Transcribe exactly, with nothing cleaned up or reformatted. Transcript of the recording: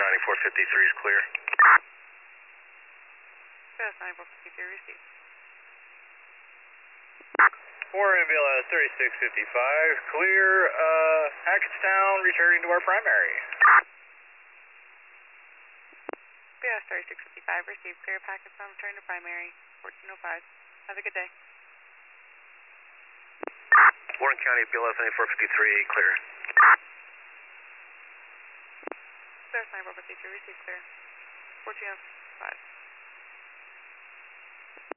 ninety-four fifty-three is clear. B S ninety-four fifty-three received. Warren B L S thirty-six fifty-five, clear, uh, Hackettstown, returning to our primary. B S thirty-six fifty-five received, clear of Hackettstown, returning to primary, fourteen oh five. Have a good day. Warren County B L S ninety-four fifty-three, clear. B S ninety-four fifty-three received, clear, fourteen oh five.